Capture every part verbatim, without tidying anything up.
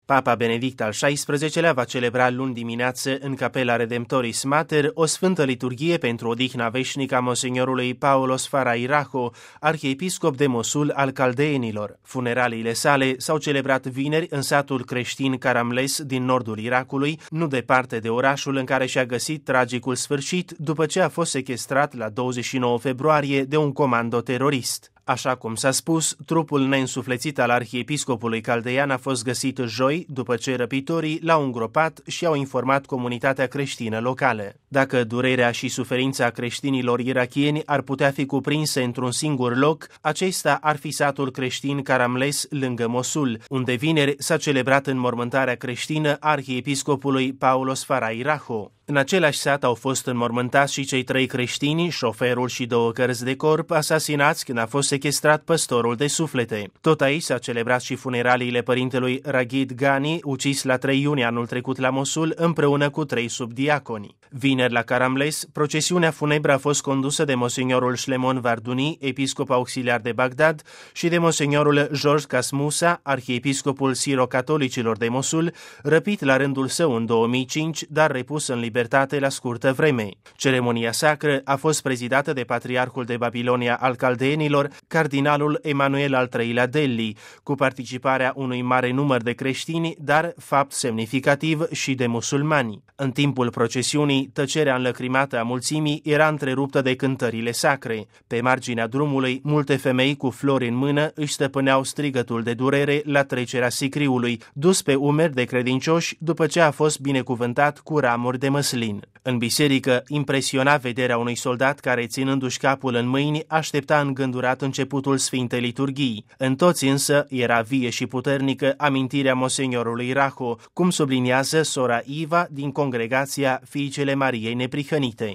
Papa Benedict al șaisprezecelea va celebra luni dimineață în Capela Redemptoris Mater o sfântă liturghie pentru odihna veșnică a monsignorului Paulos Farairaho, arhiepiscop de Mosul al Caldeenilor. Funeraliile sale s-au celebrat vineri în satul creștin Karamles din nordul Irakului, nu departe de orașul în care și-a găsit tragicul sfârșit după ce a fost sequestrat la douăzeci și nouă februarie de un comando terorist. Așa cum s-a spus, trupul neînsuflețit al arhiepiscopului caldean a fost găsit joi, după ce răpitorii l-au îngropat și au informat comunitatea creștină locală. Dacă durerea și suferința creștinilor irakieni ar putea fi cuprinse într-un singur loc, acesta ar fi satul creștin Karamles lângă Mosul, unde vineri s-a celebrat înmormântarea creștină a arhiepiscopului Paulos Farairaho. În același sat au fost înmormântați și cei trei creștini, șoferul și două cărți de corp, asasinați când a fost sequestrat păstorul de suflete. Tot aici s-a celebrat și funeraliile părintelui Raghid Ghani, ucis la trei iunie anul trecut la Mosul, împreună cu trei subdiaconi. Vineri la Karamles, procesiunea funebră a fost condusă de monsignorul Shlemon Varduni, episcop auxiliar de Bagdad, și de monsignorul George Casmusa, arhiepiscopul siro-catolicilor de Mosul, răpit la rândul său în două mii cinci, dar repus în libertate la scurtă vreme. Ceremonia sacră a fost prezidată de patriarhul de Babilonia al Caldeenilor, cardinalul Emanuel al treilea Delhi, cu participarea unui mare număr de creștini, dar fapt semnificativ și de musulmani. În timpul procesiunii, tăcerea înlăcrimată a mulțimii era întreruptă de cântările sacre. Pe marginea drumului, multe femei cu flori în mână își stăpâneau strigătul de durere la trecerea sicriului, dus pe umeri de credincioși după ce a fost binecuvântat cu ramuri de măslin. În biserică, impresiona vederea unui soldat care, ținându-și capul în mâini, aștepta îngândurat începutul Sfintei Liturghii. În toți însă era vie și puternică amintirea monsignorului Raho, cum subliniază sora Iva din congregația Fiicele Mariei Neprihănite.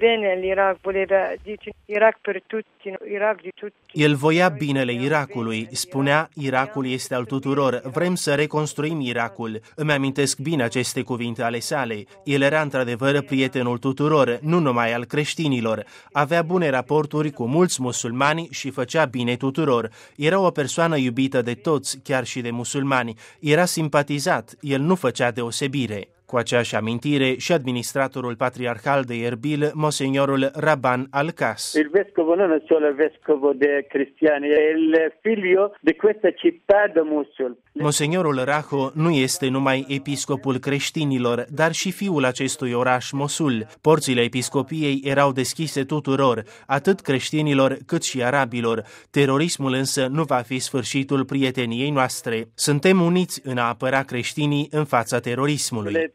El voia binele Irakului, spunea: Irakul este al tuturor, vrem să reconstruim Irakul. Îmi amintesc bine aceste cuvinte ale sale. El era într-adevăr prietenul tuturor, nu numai al creștinilor. Avea bune raporturi cu mulți musulmani și făcea bine tuturor. Era o persoană iubită de toți, chiar și de musulmani. Era simpatizat, el nu făcea deosebire. Cu aceeași amintire și administratorul patriarhal de Erbil, monsignorul Rabban Al-Qas. Il vescovo non è solo il vescovo dei cristiani, è il figlio di questa città de Mosul. Monsignorul Raho nu este numai episcopul creștinilor, dar și fiul acestui oraș Mosul. Porțile episcopiei erau deschise tuturor, atât creștinilor cât și arabilor. Terorismul însă nu va fi sfârșitul prieteniei noastre. Suntem uniți în a apăra creștinii în fața terorismului.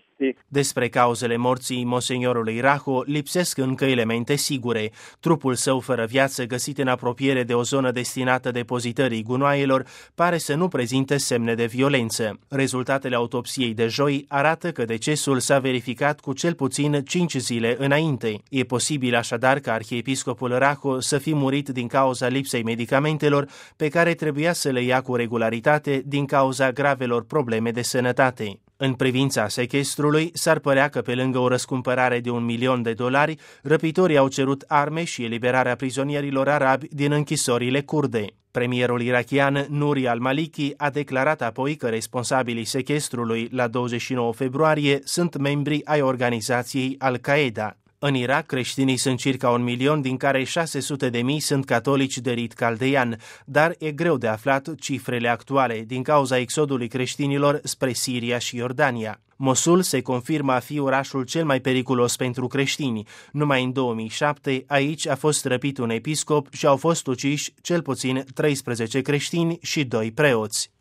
Despre cauzele morții monsignorului Raho lipsesc încă elemente sigure. Trupul său fără viață, găsit în apropiere de o zonă destinată depozitării gunoaielor, pare să nu prezinte semne de violență. Rezultatele autopsiei de joi arată că decesul s-a verificat cu cel puțin cinci zile înainte. E posibil așadar ca arhiepiscopul Raho să fi murit din cauza lipsei medicamentelor pe care trebuia să le ia cu regularitate din cauza gravelor probleme de sănătate. În privința sechestrului, s-ar părea că pe lângă o răscumpărare de un milion de dolari, răpitorii au cerut arme și eliberarea prizonierilor arabi din închisorile kurde. Premierul irakian Nouri al-Maliki a declarat apoi că responsabilii sechestrului la douăzeci și nouă februarie sunt membri ai organizației Al-Qaeda. În Irak, creștinii sunt circa un milion, din care șase sute de mii sunt catolici de rit caldean, dar e greu de aflat cifrele actuale din cauza exodului creștinilor spre Siria și Iordania. Mosul se confirmă a fi orașul cel mai periculos pentru creștini. Numai în două mii șapte aici a fost răpit un episcop și au fost uciși cel puțin treisprezece creștini și doi preoți.